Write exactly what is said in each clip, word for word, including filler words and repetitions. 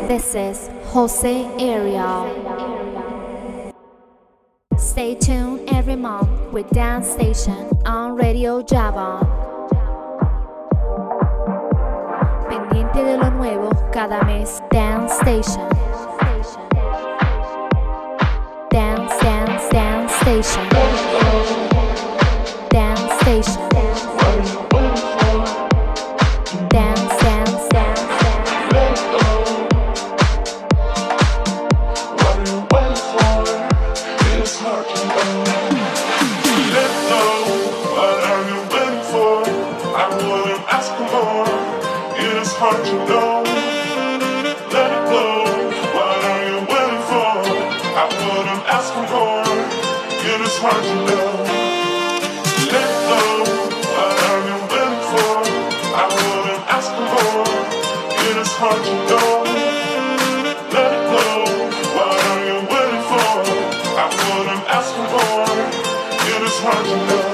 This is Jose Ariel. Stay tuned every month with Dance Station on Radio Java. Pendiente de lo nuevo cada mes, Dance Station. Dance, dance, dance station. Dance station. Dance, dance, dance. Hard to know. Let it go. What are you waiting for? I wouldn't ask for more. It is hard to know. Let go. What are you waiting for? I wouldn't ask for more. It is hard to know. Let it go. What are you waiting for? I wouldn't ask for more. It is hard to know.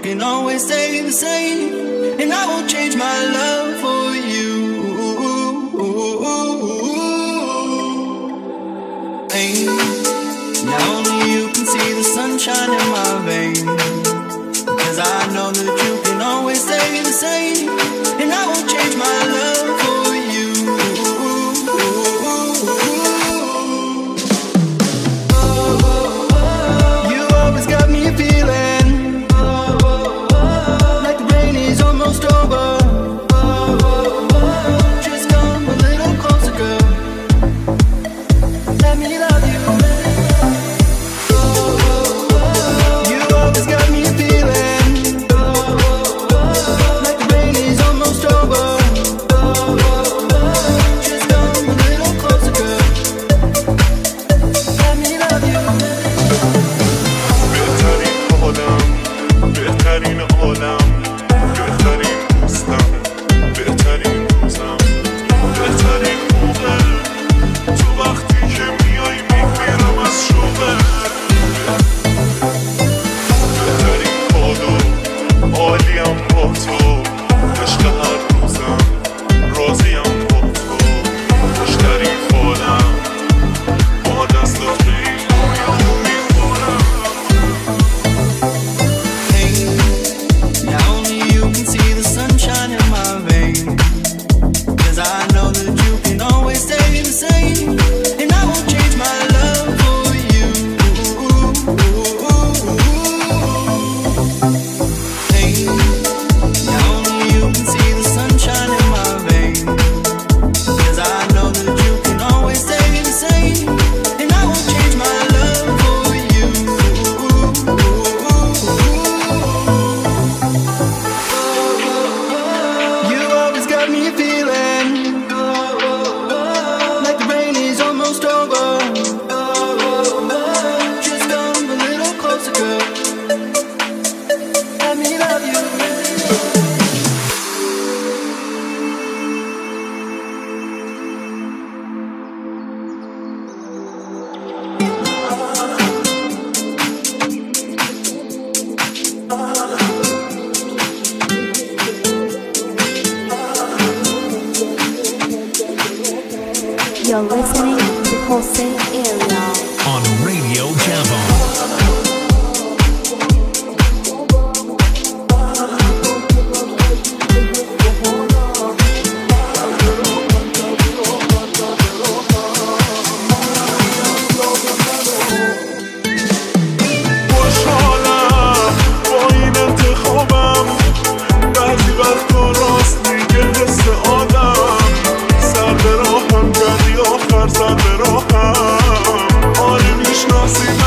can always stay the same, and I won't change my love for you. Hey, now only you can see the sunshine in my veins, 'cause I know that you can always stay the same, and I won't change my love for you. You always got me feeling like the rain is almost over. Just come a little closer, girl. Let me love you. You always got me feeling like the rain is almost over. Just come a little closer, girl. Let me love you. بهترین عالم، بهترین عالم، بهترین دوستم، بهترین روزم، بهترین موقع، تو وقتی که میای میمیرم از شوقت. بهترین کادو، عالیم با تو، عشق هر روزم، راضیم با تو، بیشترین فالم، با دستات ریمونیم میخورم. Hey, now only you can see the sunshine in my veins, 'cause I know that you can always stay the same, and I won't change my love for you. Hey, now only you can see the sunshine in my veins, 'cause I know that you can always stay the same, and I won't change my love for you. You always got me feeling like the rain is almost over. Just come a little closer, girl. Let me love you. You're listening to Jose Ariel. on Radio Java. خوشحالم با این انتخابم، بعضی وقتا راست میگه حس آدم. سر به راهم کردی آخر سر به راهم، آره میشناسی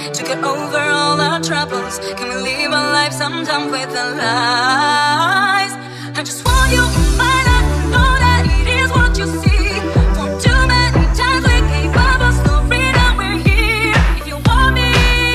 to get over all our troubles? Can we live our life sometime with the lies? I just want you in my life, know that it is what you see. For too many times we gave up our story, now we're here. If you want me,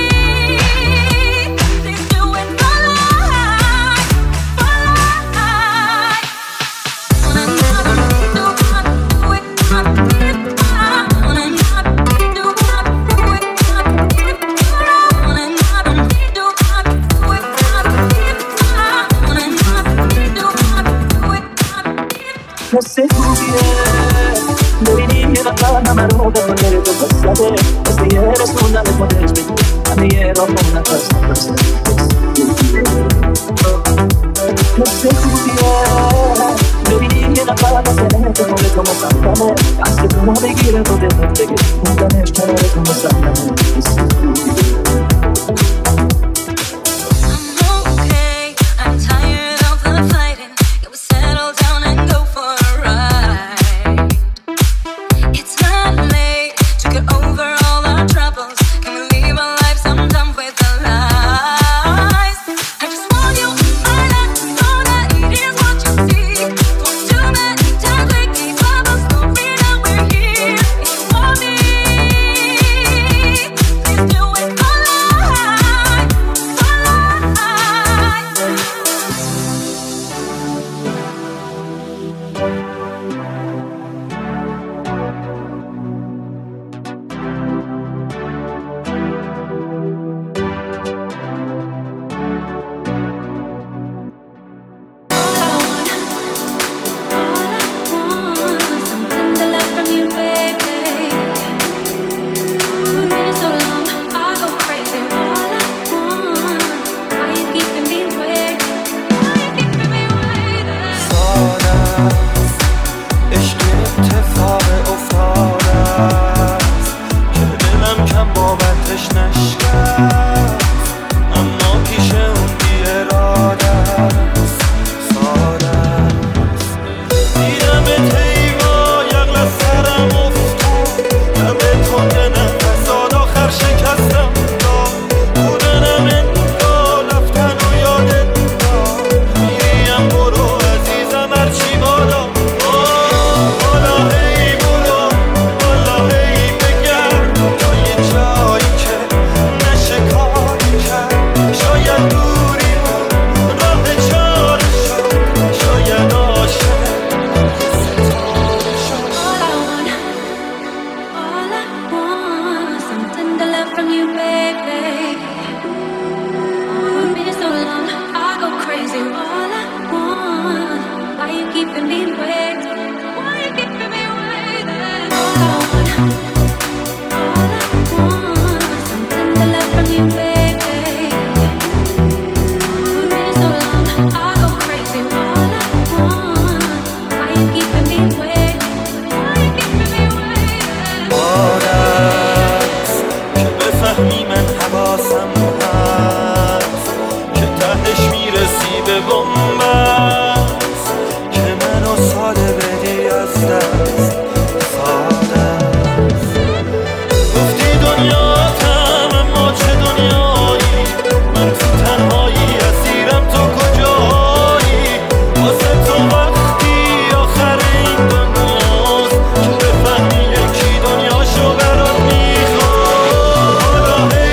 please do it for life, for life. Wanna not do what I do it, I do it. Wanna not do what I do it, I do it. Wanna not do what I do it, I do it. Wanna not do what I do it, I do it. Queste furie, ببینیم یه نفر همه رو به خاطر تو پس زده. مثل یه رسوندن خودش بگو همه یه را با نفس نفس مثل خوبیه ببینیم یه نفر مثل تو خود تو مسلمه دست تو ما بگیره تو دلت بگه موندنش کنار تو مسلمه مثل خوبیه Oh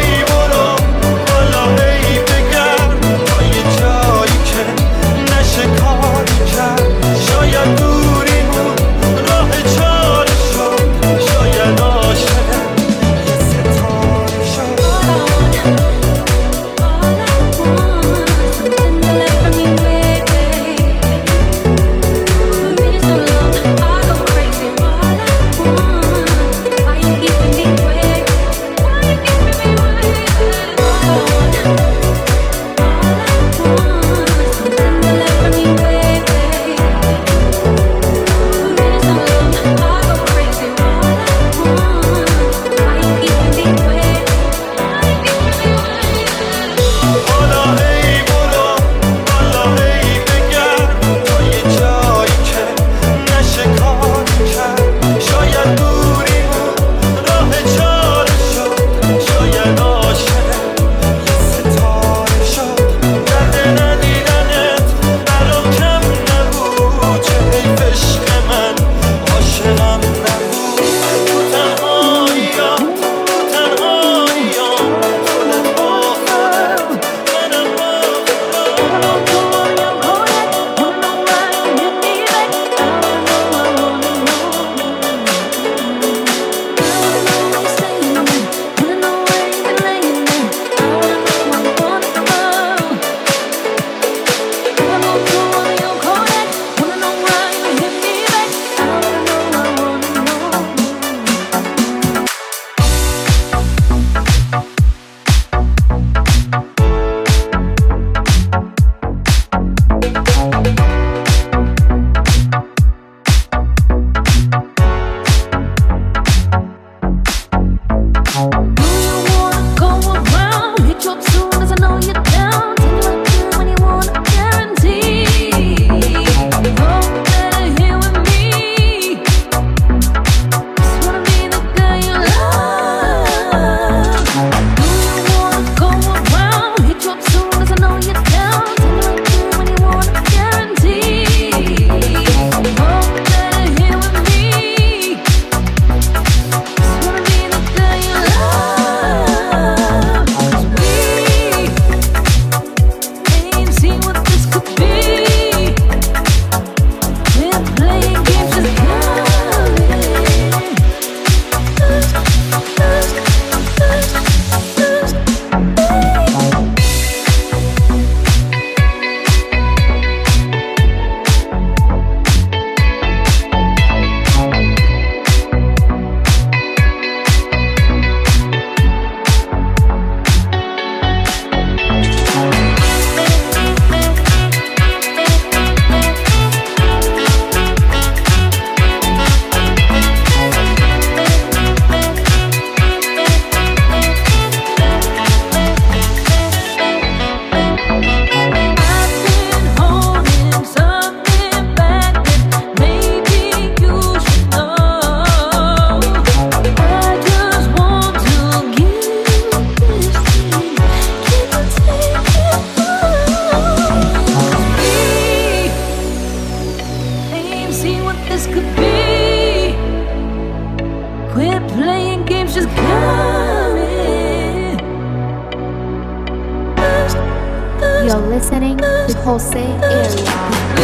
representing the Jose area.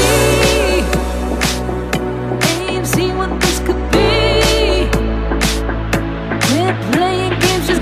Ain't seen what this could be. We're playing games, just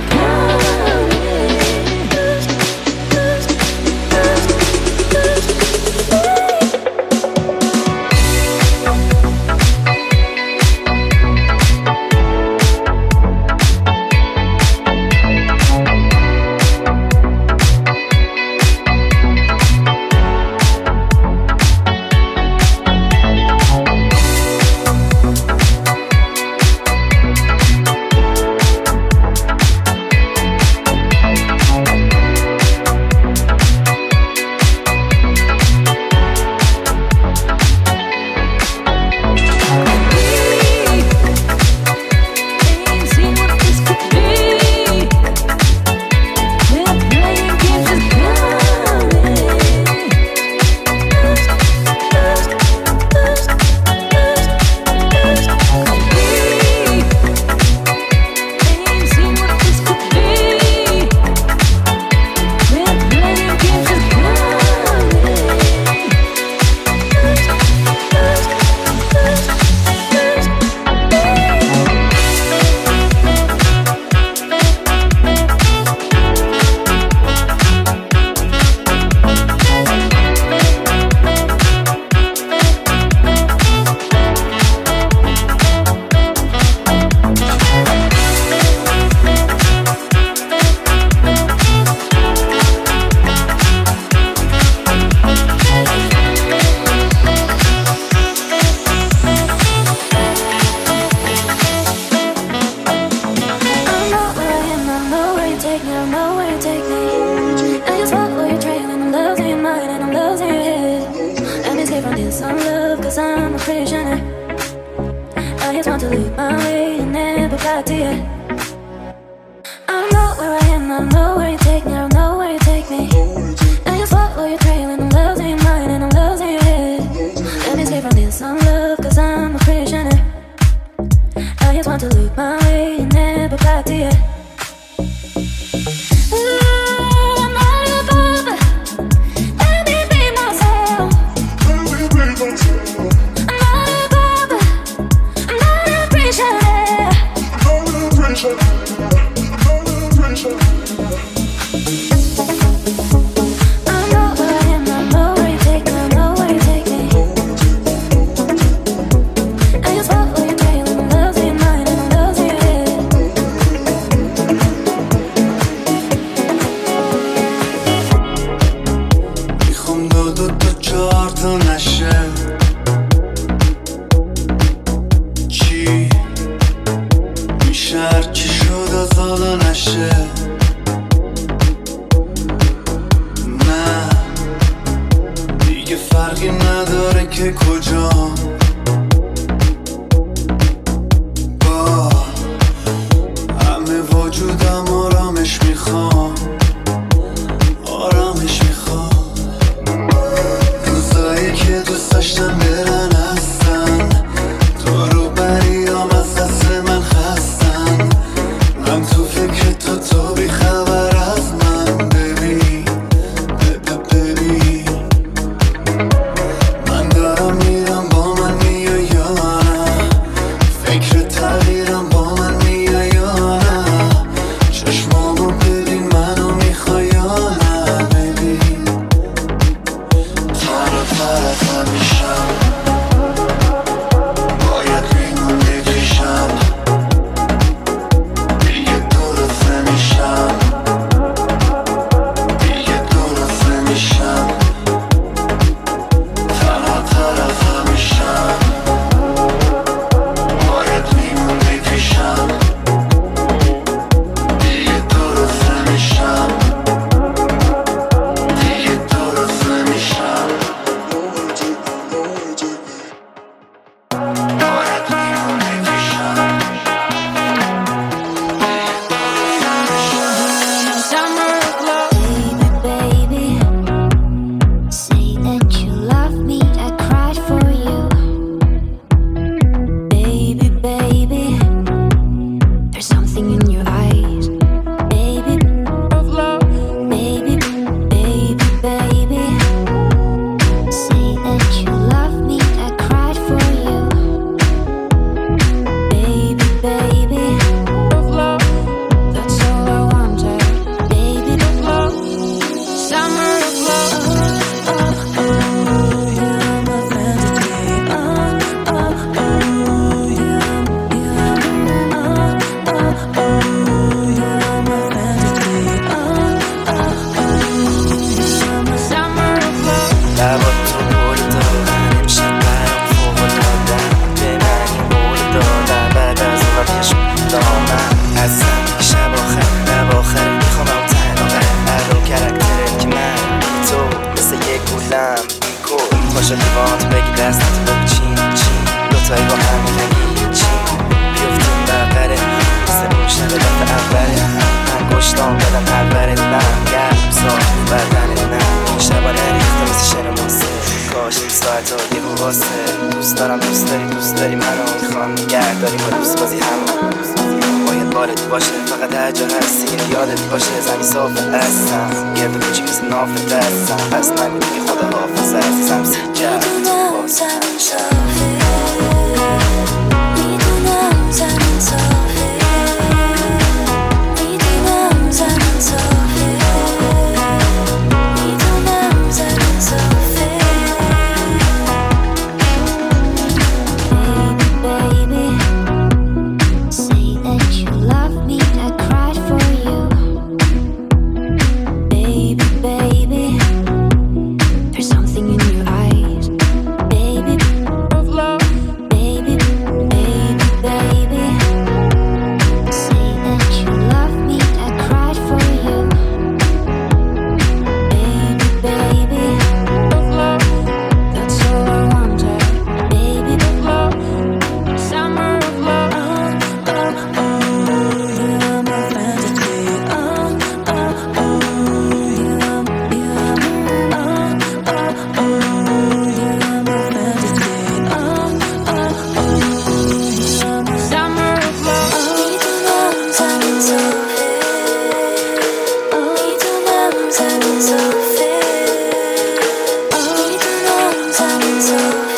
دستتو بگو چین چین دوتایی با هم میگن چین بیفتیم بغره مثل موشن دفعه اوله من گشتام بدم پرورت نم گرم صاف بدنت نم شبا نریخته مثل شن ماسه کاش این ساعت ها یه واسه دوست دارم دوست داری دوست داری منو میخوام نگهداری با دوست بازی همون باید بارت باشه فقط هر جا هستی اینو یادت باشه زمین صافه هستم گرد و کوچی مثل ناف دستم پس نگو دیگه خدا حافظ عزیزم سجد میدونم زمین صافه میدونم زمین صافه میدونم زمین صافه میدونم زمین صافه Baby, baby, say that you love me, I cried for you. Baby, baby, there's something in your eyes. Baby, baby, baby, baby, say that you love me, I cried for you. Baby, baby, that's all I wanted. Baby, summer of love. Oh, oh, oh, you're my fantasy. Oh, oh, oh, you're, you're, oh, oh, oh, you're my fantasy. Oh, oh, oh, you're my summer of love. 미두남 자민 소fe. 미두남 자민 소fe. 미두남 자민 소fe.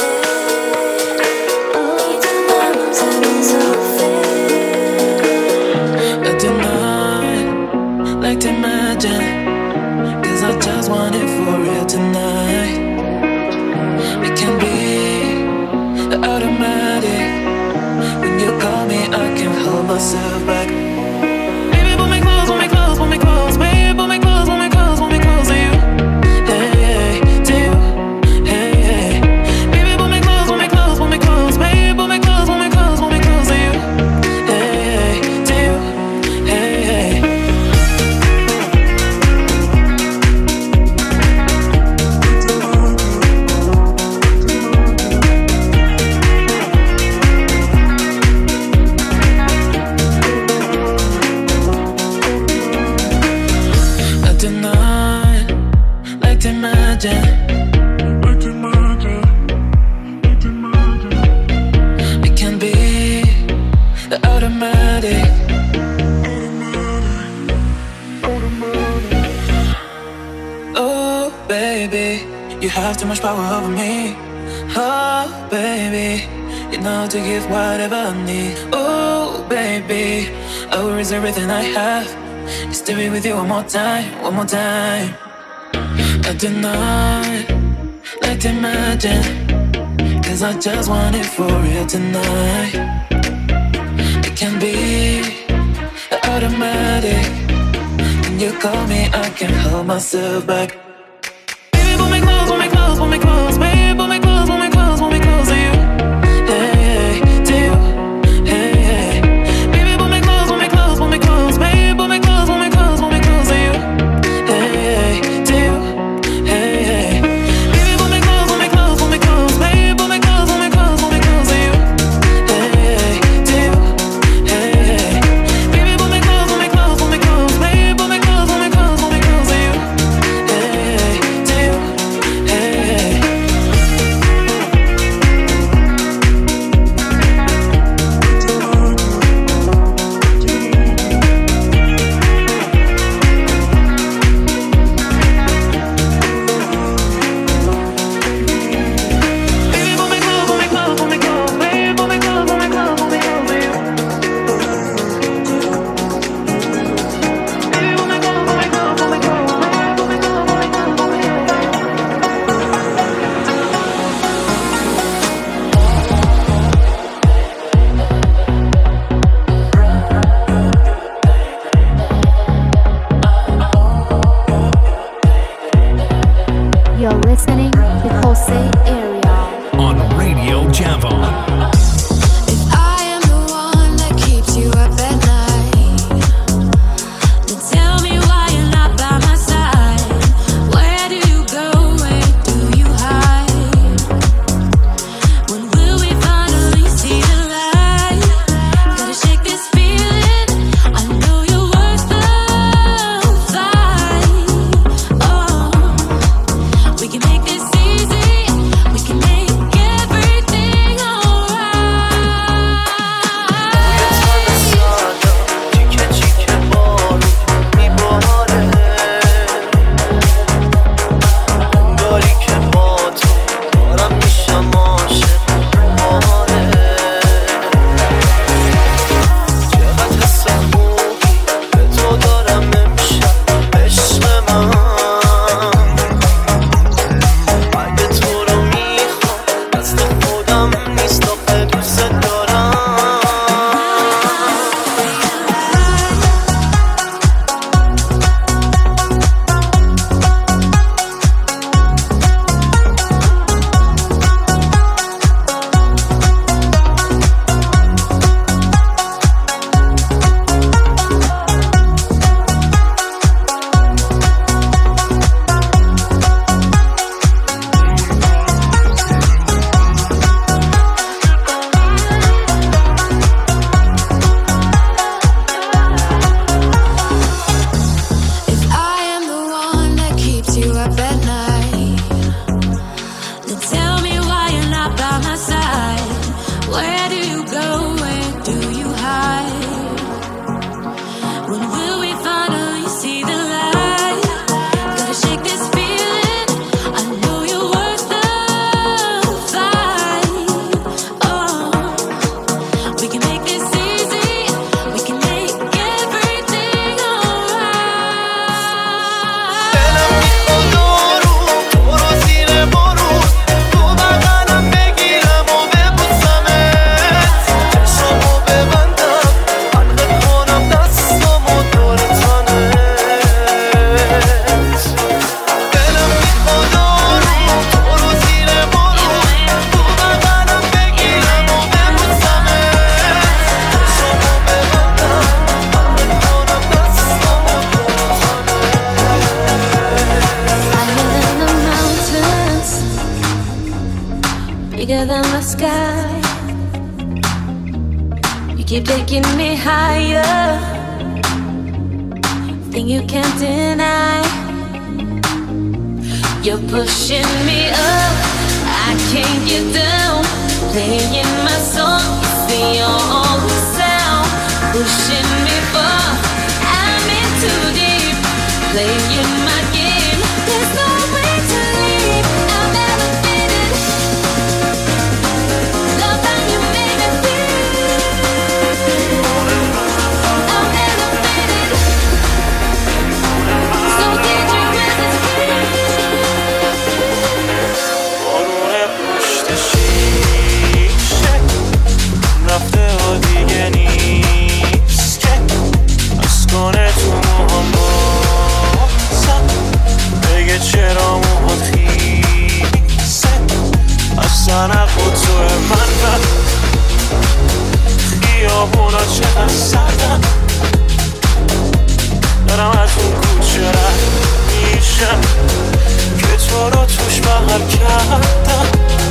Like tonight, like to imagine, cause I just want it for real tonight. It can be the automatic. When you call me, I can hold myself back. Baby, pull me close, pull me close, pull me close. Baby, pull me close, pull me close, pull me close to you. Hey, hey, to you. Hey, hey. Baby, pull me close, pull me close, pull me close. Baby, pull me close, pull me close, pull me close to you. Hey, hey, to you. Hey, hey. Like tonight, like to imagine. It can be the automatic. Oh, baby, you have too much power over me. Oh, baby, you know to give whatever I need. Oh, baby, I will risk everything I have just to be with you one more time, one more time. I deny, like to imagine, cause I just want it for real tonight. It can be the automatic. When you call me, I can hold myself back. Baby, pull me close, pull me close, pull me close. Baby, pull me close, pull me close, pull me close to you. Hey, hey, to you. Hey, hey. Baby, pull me close, pull me close, pull me close. Baby, pull me close, pull me close, pull me close to you. Hey, hey, to you. Hey, hey. Baby, pull me close, pull me close, pull me close. Baby, pull me close, pull me close, pull me close to you. Hey, hey, to you. Hey, hey. Baby, pull me close, pull me close, pull me close. Baby, pull me close, pull me close, pull me close to you. Hey, sky. You keep taking me higher, thing you can't deny. You're pushing me up, I can't get down. Playing my song, it's the only sound. Pushing me far, I'm in too deep. Playing my game, there's no way to leave. I'm elevated, love how you made me feel. I'm elevated, so dangerous it's free. بارون پشت شیشه رفته و دیگه نیست که از کنه تو موهام بازم بگه چرا موهات خیسه از سنق و توه من رد خیابونا چقدر سردن دارم از اون کوچه رد میشم که تو رو توش بغل کردم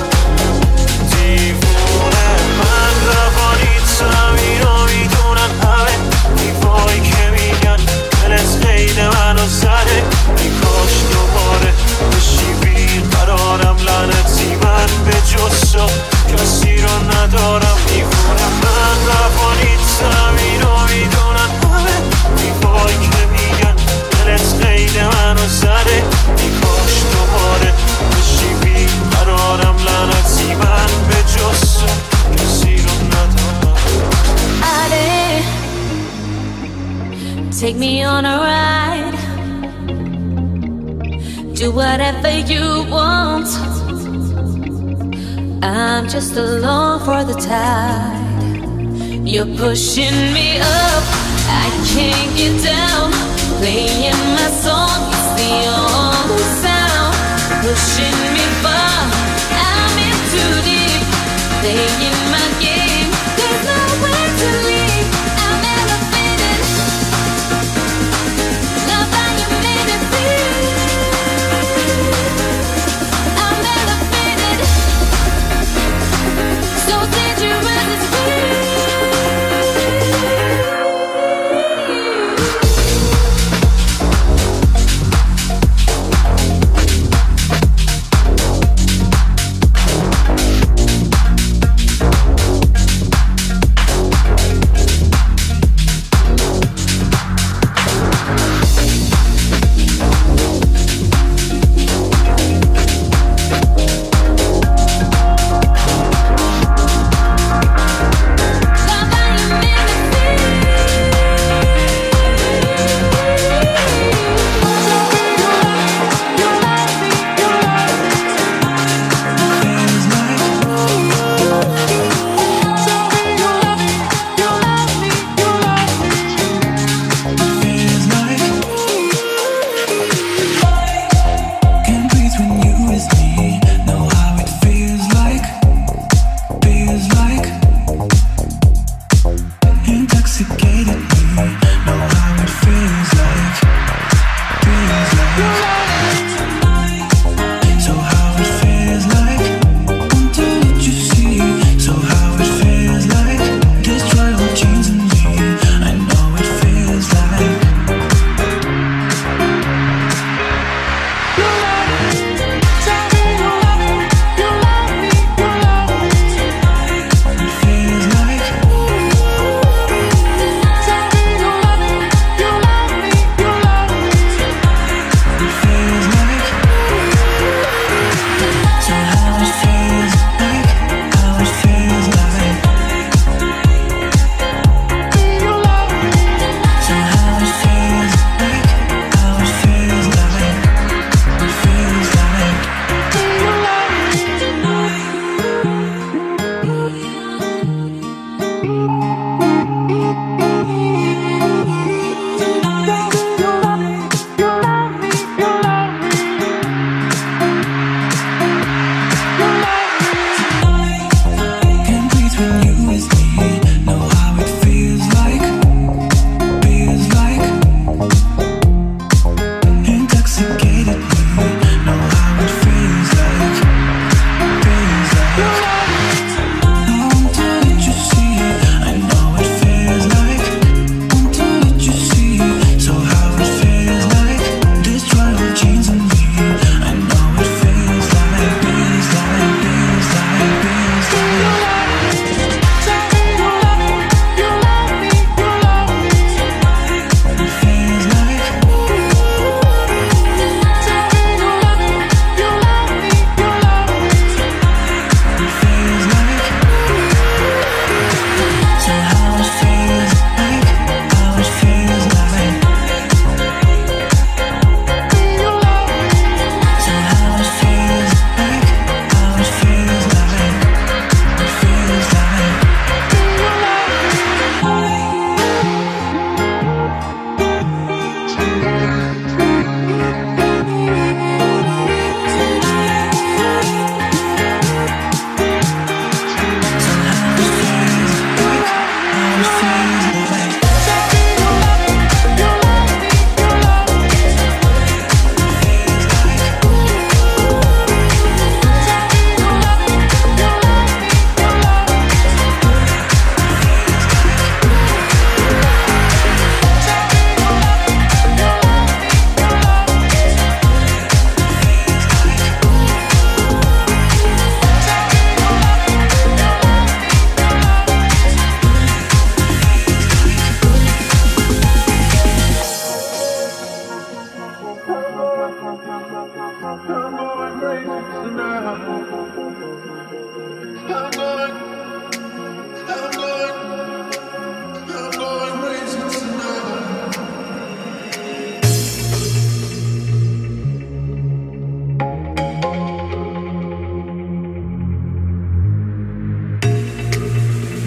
دیوونه من روانیتم اینو میدونن همه دیوایی که میگن دلت قید منو زده ای کاش دوباره بشی بیقرارم لعنتی من به جز تو کسی رو ندارم دیوونه من روانیتم اینو میدونن همه دیوایی که میگن دلت قید منو زده ای کاش دوباره بشی بیقرارم لعنتی من به جز تو کسی رو ندارم. Take me on a ride, do whatever you want. I'm just along for the tide. You're pushing me up, I can't get down. Playing my song, it's the only sound. Pushing me far, I'm in too deep. Playing my game, there's nowhere to leave. I'm elevated, love how you made me feel. I'm elevated, so dangerous it's free.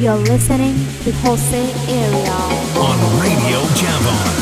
You're listening to Jose Ariel on Radio Javon.